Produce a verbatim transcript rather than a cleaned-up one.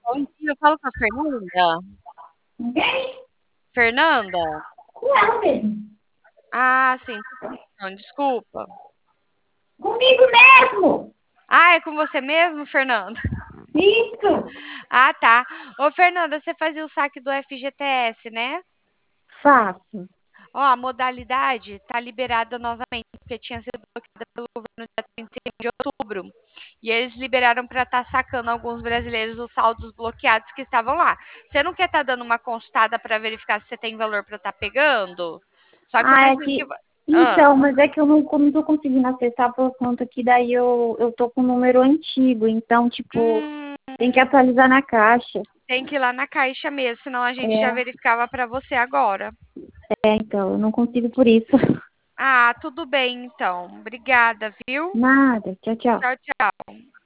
Bom dia, eu falo com a Fernanda? Ninguém? Fernanda? Não mesmo. Ah, sim. Não, desculpa. Comigo mesmo. Ah, é com você mesmo, Fernanda? Isso. Ah, tá. Ô, Fernanda, você fazia o saque do F G T S, né? Faço. Ó, a modalidade tá liberada novamente, porque tinha sido bloqueada pelo governo dia trinta e um de outubro. E eles liberaram para estar sacando alguns brasileiros os saldos bloqueados que estavam lá. Você não quer estar dando uma consultada para verificar se você tem valor para estar pegando? Só que eu Ah, é preciso que. que... Ah. Então, mas é que eu não, não tô conseguindo acessar por conta que daí eu, eu tô com um número antigo. Então, tipo, Hum, tem que atualizar na caixa. tem que ir lá na caixa mesmo, senão a gente já É, verificava para você agora. é, então, eu não consigo por isso. Ah, tudo bem então. Obrigada, viu? Nada. Tchau, tchau. Tchau, tchau.